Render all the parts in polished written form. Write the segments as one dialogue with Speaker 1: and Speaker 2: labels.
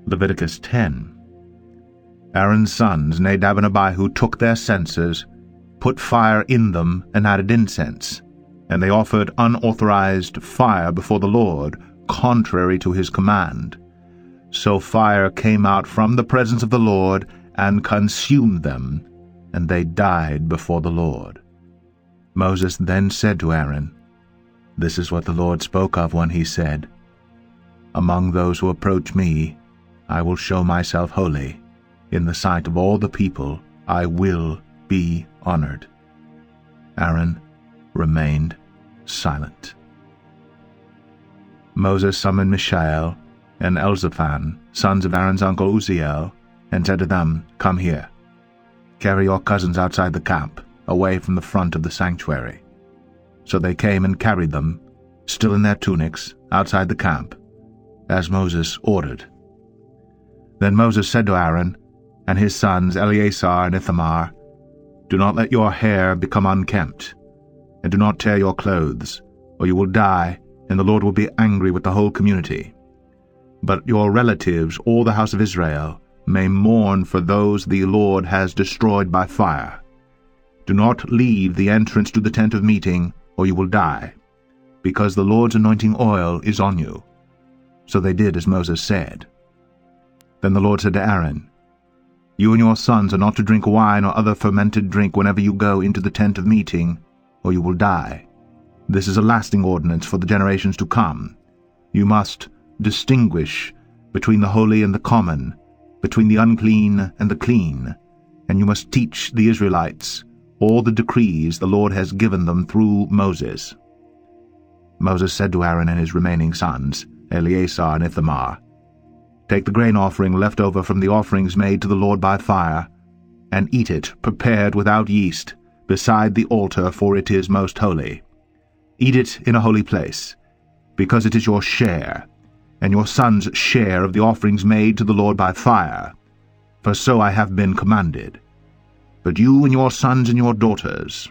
Speaker 1: Leviticus 10. Aaron's sons, Nadab and Abihu, took their censers, put fire in them, and added incense, and they offered unauthorized fire before the Lord, contrary to his command. So fire came out from the presence of the Lord and consumed them, and they died before the Lord. Moses then said to Aaron, "This is what the Lord spoke of when he said, 'Among those who approach me, I will show myself holy. In the sight of all the people, I will be honored.'" Aaron remained silent. Moses summoned Mishael and Elzaphan, sons of Aaron's uncle Uzziel, and said to them, "Come here. Carry your cousins outside the camp, away from the front of the sanctuary." So they came and carried them, still in their tunics, outside the camp, as Moses ordered. Then Moses said to Aaron and his sons Eleazar and Ithamar, "Do not let your hair become unkempt, and do not tear your clothes, or you will die, and the Lord will be angry with the whole community. But your relatives, all the house of Israel, may mourn for those the Lord has destroyed by fire. Do not leave the entrance to the tent of meeting, or you will die, because the Lord's anointing oil is on you." So they did as Moses said. Then the Lord said to Aaron, "You and your sons are not to drink wine or other fermented drink whenever you go into the tent of meeting, or you will die. This is a lasting ordinance for the generations to come. You must distinguish between the holy and the common, between the unclean and the clean, and you must teach the Israelites all the decrees the Lord has given them through Moses." Moses said to Aaron and his remaining sons, Eleazar and Ithamar, "Take the grain offering left over from the offerings made to the Lord by fire, and eat it prepared without yeast, beside the altar, for it is most holy. Eat it in a holy place, because it is your share, and your sons' share of the offerings made to the Lord by fire, for so I have been commanded. But you and your sons and your daughters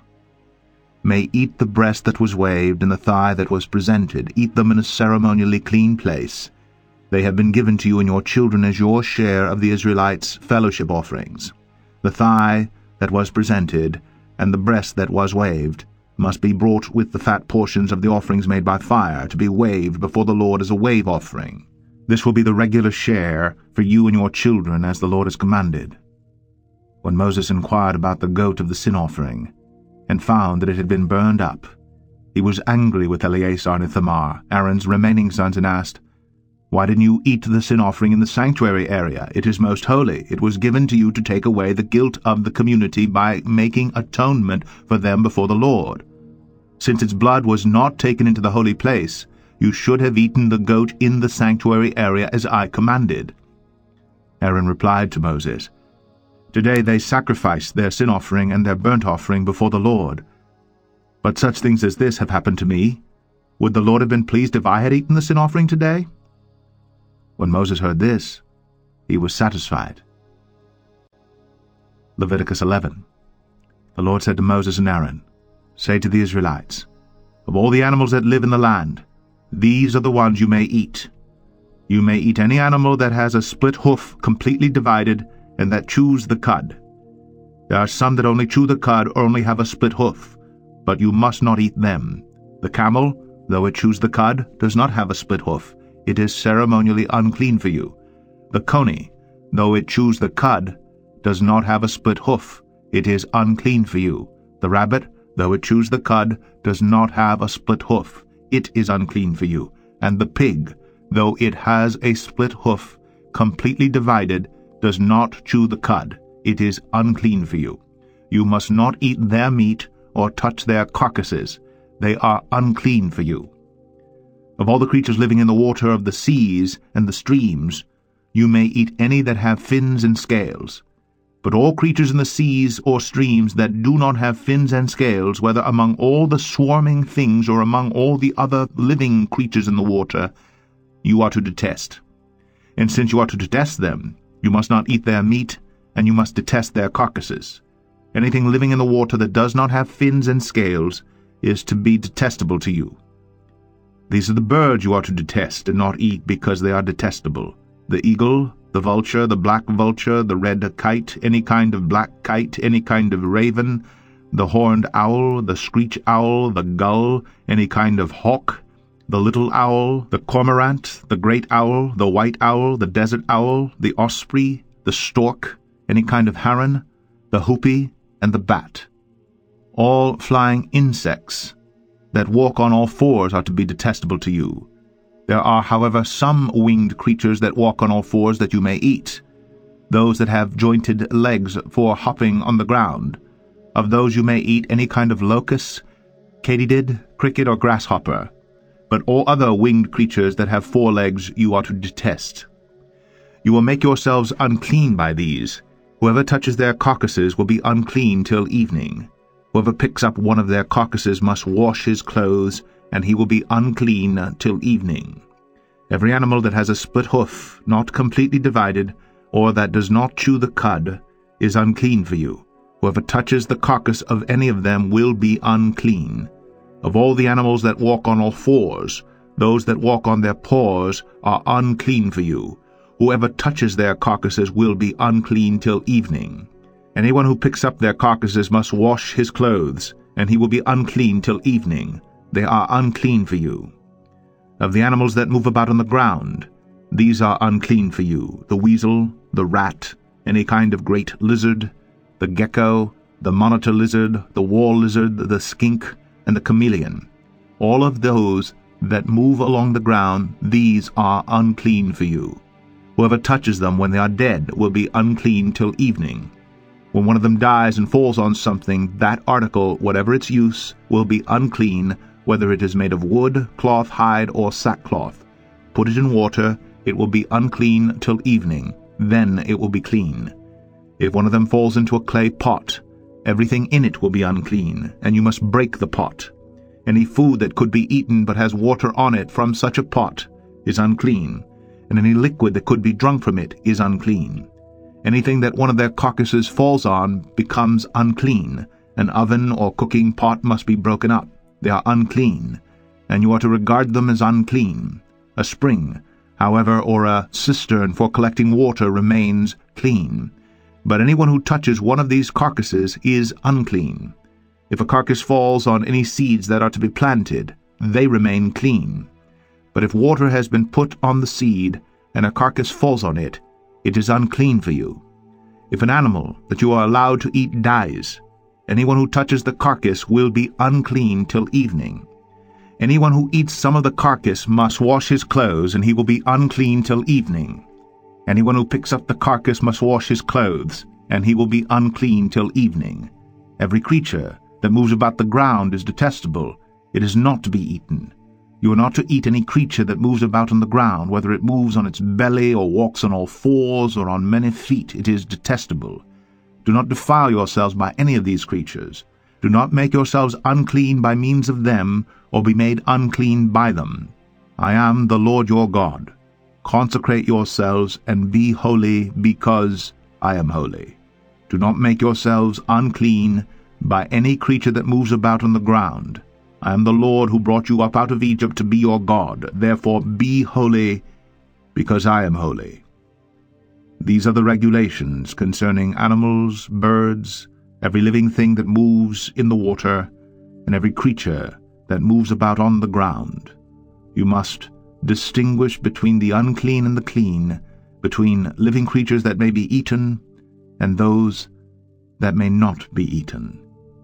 Speaker 1: may eat the breast that was waved and the thigh that was presented. Eat them in a ceremonially clean place. They have been given to you and your children as your share of the Israelites' fellowship offerings. The thigh that was presented and the breast that was waved must be brought with the fat portions of the offerings made by fire, to be waved before the Lord as a wave offering. This will be the regular share for you and your children, as the Lord has commanded." When Moses inquired about the goat of the sin offering, and found that it had been burned up, he was angry with Eleazar and Ithamar, Aaron's remaining sons, and asked, "Why didn't you eat the sin offering in the sanctuary area? It is most holy. It was given to you to take away the guilt of the community by making atonement for them before the Lord. Since its blood was not taken into the holy place, you should have eaten the goat in the sanctuary area as I commanded." Aaron replied to Moses, "Today they sacrificed their sin offering and their burnt offering before the Lord. But such things as this have happened to me. Would the Lord have been pleased if I had eaten the sin offering today?" When Moses heard this, he was satisfied. Leviticus 11. The Lord said to Moses and Aaron, "Say to the Israelites, of all the animals that live in the land, these are the ones you may eat. You may eat any animal that has a split hoof completely divided and that chews the cud. There are some that only chew the cud or only have a split hoof, but you must not eat them. The camel, though it chews the cud, does not have a split hoof. It is ceremonially unclean for you. The coney, though it chews the cud, does not have a split hoof. It is unclean for you. The rabbit, though it chews the cud, does not have a split hoof. It is unclean for you. And the pig, though it has a split hoof, completely divided, does not chew the cud. It is unclean for you. You must not eat their meat or touch their carcasses. They are unclean for you. Of all the creatures living in the water of the seas and the streams, you may eat any that have fins and scales. But all creatures in the seas or streams that do not have fins and scales, whether among all the swarming things or among all the other living creatures in the water, you are to detest. And since you are to detest them, you must not eat their meat, and you must detest their carcasses. Anything living in the water that does not have fins and scales is to be detestable to you. These are the birds you are to detest and not eat, because they are detestable: the eagle, the vulture, the black vulture, the red kite, any kind of black kite, any kind of raven, the horned owl, the screech owl, the gull, any kind of hawk, the little owl, the cormorant, the great owl, the white owl, the desert owl, the osprey, the stork, any kind of heron, the hoopie, and the bat. All flying insects that walk on all fours are to be detestable to you. There are, however, some winged creatures that walk on all fours that you may eat, those that have jointed legs for hopping on the ground. Of those you may eat any kind of locust, katydid, cricket, or grasshopper. But all other winged creatures that have 4 legs you are to detest. You will make yourselves unclean by these. Whoever touches their carcasses will be unclean till evening. Whoever picks up one of their carcasses must wash his clothes, and he will be unclean till evening. Every animal that has a split hoof, not completely divided, or that does not chew the cud, is unclean for you. Whoever touches the carcass of any of them will be unclean. Of all the animals that walk on all fours, those that walk on their paws are unclean for you. Whoever touches their carcasses will be unclean till evening. Anyone who picks up their carcasses must wash his clothes, and he will be unclean till evening. They are unclean for you. Of the animals that move about on the ground, these are unclean for you: the weasel, the rat, any kind of great lizard, the gecko, the monitor lizard, the wall lizard, the skink, and the chameleon. All of those that move along the ground, these are unclean for you. Whoever touches them when they are dead will be unclean till evening. When one of them dies and falls on something, that article, whatever its use, will be unclean, whether it is made of wood, cloth, hide, or sackcloth. Put it in water, it will be unclean till evening. Then it will be clean. If one of them falls into a clay pot, everything in it will be unclean, and you must break the pot. Any food that could be eaten but has water on it from such a pot is unclean, and any liquid that could be drunk from it is unclean. Anything that one of their carcasses falls on becomes unclean. An oven or cooking pot must be broken up. They are unclean, and you are to regard them as unclean. A spring, however, or a cistern for collecting water remains clean. But anyone who touches one of these carcasses is unclean. If a carcass falls on any seeds that are to be planted, they remain clean. But if water has been put on the seed, and a carcass falls on it, it is unclean for you. If an animal that you are allowed to eat dies, anyone who touches the carcass will be unclean till evening. Anyone who eats some of the carcass must wash his clothes, and he will be unclean till evening. Anyone who picks up the carcass must wash his clothes, and he will be unclean till evening. Every creature that moves about the ground is detestable. It is not to be eaten. You are not to eat any creature that moves about on the ground, whether it moves on its belly, or walks on all fours, or on many feet. It is detestable. Do not defile yourselves by any of these creatures. Do not make yourselves unclean by means of them, or be made unclean by them. I am the Lord your God. Consecrate yourselves and be holy, because I am holy. Do not make yourselves unclean by any creature that moves about on the ground. I am the Lord who brought you up out of Egypt to be your God. Therefore be holy, because I am holy. These are the regulations concerning animals, birds, every living thing that moves in the water, and every creature that moves about on the ground. You must distinguish between the unclean and the clean, between living creatures that may be eaten and those that may not be eaten.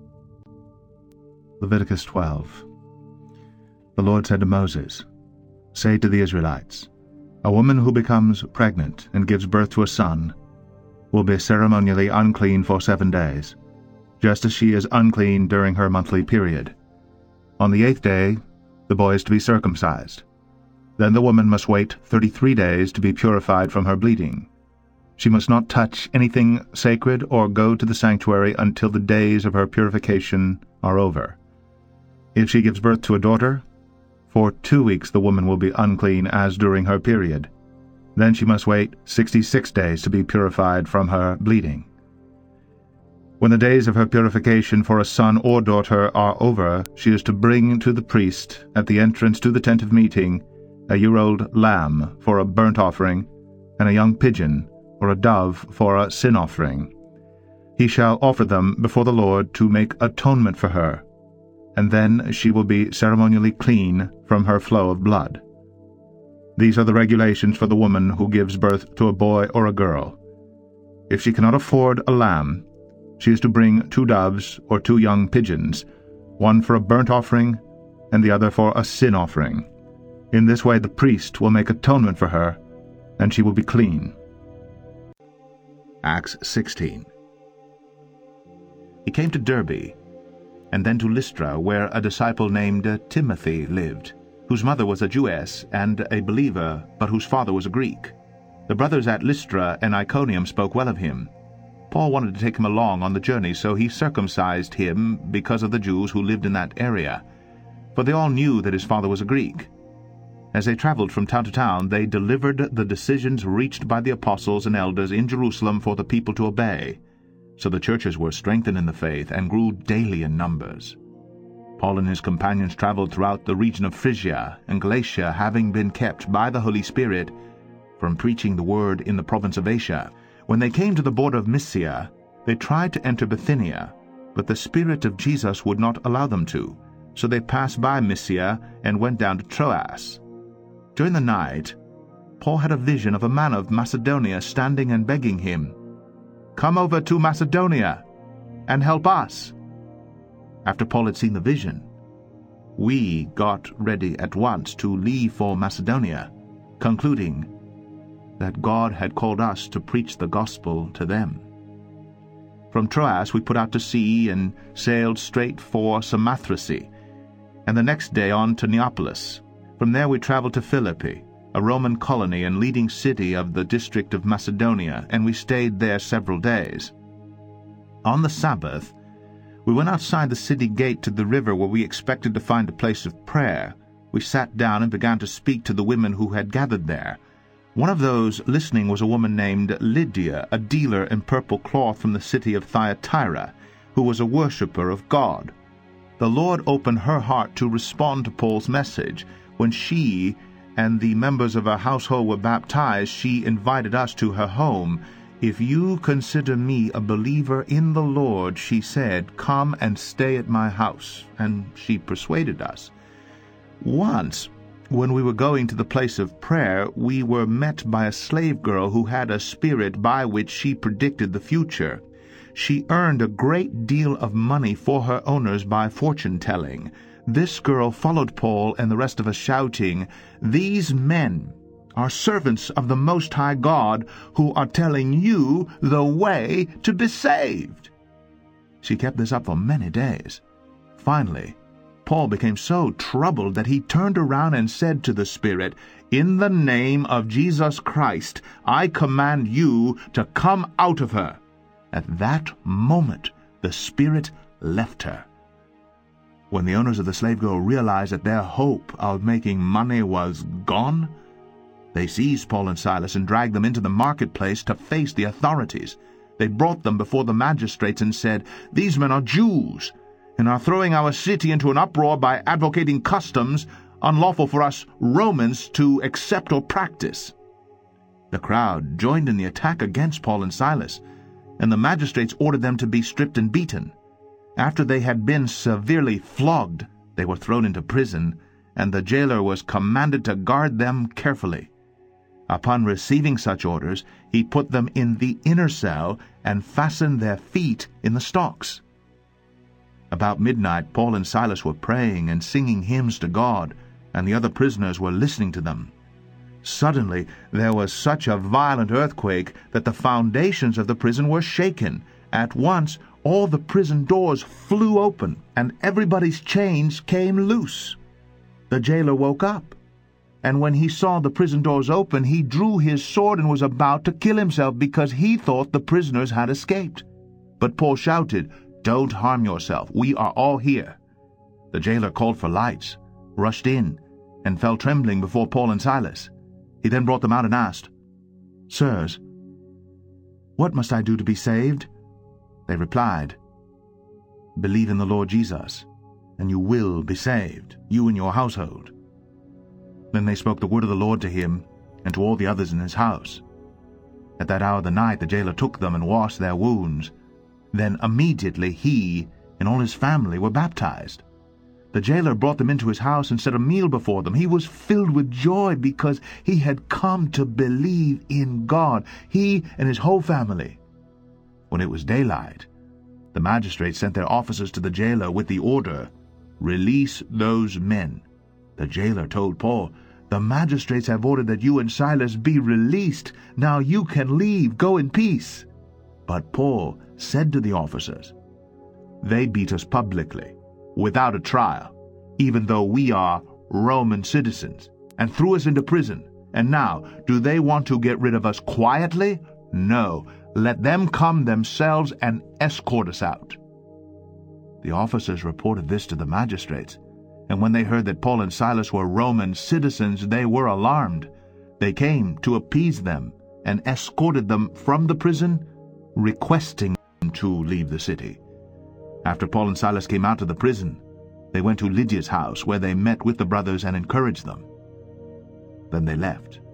Speaker 1: Leviticus 12. The Lord said to Moses, Say to the Israelites, A woman who becomes pregnant and gives birth to a son will be ceremonially unclean for 7 days, just as she is unclean during her monthly period. On the 8th day, the boy is to be circumcised. Then the woman must wait 33 days to be purified from her bleeding. She must not touch anything sacred or go to the sanctuary until the days of her purification are over. If she gives birth to a daughter, for 2 weeks the woman will be unclean as during her period. Then she must wait 66 days to be purified from her bleeding. When the days of her purification for a son or daughter are over, she is to bring to the priest at the entrance to the tent of meeting a year-old lamb for a burnt offering, and a young pigeon, or a dove for a sin offering. He shall offer them before the Lord to make atonement for her, and then she will be ceremonially clean from her flow of blood. These are the regulations for the woman who gives birth to a boy or a girl. If she cannot afford a lamb, she is to bring 2 doves or 2 young pigeons, one for a burnt offering and the other for a sin offering. In this way the priest will make atonement for her, and she will be clean. Acts 16. He came to Derbe, and then to Lystra, where a disciple named Timothy lived, whose mother was a Jewess and a believer, but whose father was a Greek. The brothers at Lystra and Iconium spoke well of him. Paul wanted to take him along on the journey, so he circumcised him because of the Jews who lived in that area, for they all knew that his father was a Greek. As they traveled from town to town, they delivered the decisions reached by the apostles and elders in Jerusalem for the people to obey. So the churches were strengthened in the faith and grew daily in numbers. Paul and his companions traveled throughout the region of Phrygia and Galatia, having been kept by the Holy Spirit from preaching the word in the province of Asia. When they came to the border of Mysia, they tried to enter Bithynia, but the Spirit of Jesus would not allow them to, so they passed by Mysia and went down to Troas. During the night, Paul had a vision of a man of Macedonia standing and begging him, "Come over to Macedonia and help us." After Paul had seen the vision, we got ready at once to leave for Macedonia, concluding that God had called us to preach the gospel to them. From Troas we put out to sea and sailed straight for Samothrace, and the next day on to Neapolis. From there we traveled to Philippi, a Roman colony and leading city of the district of Macedonia, and we stayed there several days. On the Sabbath, we went outside the city gate to the river where we expected to find a place of prayer. We sat down and began to speak to the women who had gathered there. One of those listening was a woman named Lydia, a dealer in purple cloth from the city of Thyatira, who was a worshipper of God. The Lord opened her heart to respond to Paul's message. When she and the members of her household were baptized, she invited us to her home. "If you consider me a believer in the Lord," she said, "come and stay at my house." And she persuaded us. Once, when we were going to the place of prayer, we were met by a slave girl who had a spirit by which she predicted the future. She earned a great deal of money for her owners by fortune-telling. This girl followed Paul and the rest of us, shouting, "These men are servants of the Most High God, who are telling you the way to be saved." She kept this up for many days. Finally, Paul became so troubled that he turned around and said to the Spirit, "In the name of Jesus Christ, I command you to come out of her." At that moment, the Spirit left her. When the owners of the slave girl realized that their hope of making money was gone, they seized Paul and Silas and dragged them into the marketplace to face the authorities. They brought them before the magistrates and said, "These men are Jews, and are throwing our city into an uproar by advocating customs unlawful for us Romans to accept or practice." The crowd joined in the attack against Paul and Silas, and the magistrates ordered them to be stripped and beaten. After they had been severely flogged, they were thrown into prison, and the jailer was commanded to guard them carefully. Upon receiving such orders, he put them in the inner cell and fastened their feet in the stocks. About midnight, Paul and Silas were praying and singing hymns to God, and the other prisoners were listening to them. Suddenly there was such a violent earthquake that the foundations of the prison were shaken. At once all the prison doors flew open, and everybody's chains came loose. The jailer woke up, and when he saw the prison doors open, he drew his sword and was about to kill himself because he thought the prisoners had escaped. But Paul shouted, "Don't harm yourself. We are all here." The jailer called for lights, rushed in, and fell trembling before Paul and Silas. He then brought them out and asked, "Sirs, what must I do to be saved?" They replied, "Believe in the Lord Jesus, and you will be saved, you and your household." Then they spoke the word of the Lord to him and to all the others in his house. At that hour of the night the jailer took them and washed their wounds. Then immediately he and all his family were baptized. The jailer brought them into his house and set a meal before them. He was filled with joy because he had come to believe in God, he and his whole family. When it was daylight, the magistrates sent their officers to the jailer with the order, "Release those men." The jailer told Paul, "The magistrates have ordered that you and Silas be released. Now you can leave. Go in peace." But Paul said to the officers, "They beat us publicly, without a trial, even though we are Roman citizens, and threw us into prison. And now, do they want to get rid of us quietly? No, let them come themselves and escort us out." The officers reported this to the magistrates, and when they heard that Paul and Silas were Roman citizens, they were alarmed. They came to appease them and escorted them from the prison, requesting them to leave the city. After Paul and Silas came out of the prison, they went to Lydia's house, where they met with the brothers and encouraged them. Then they left.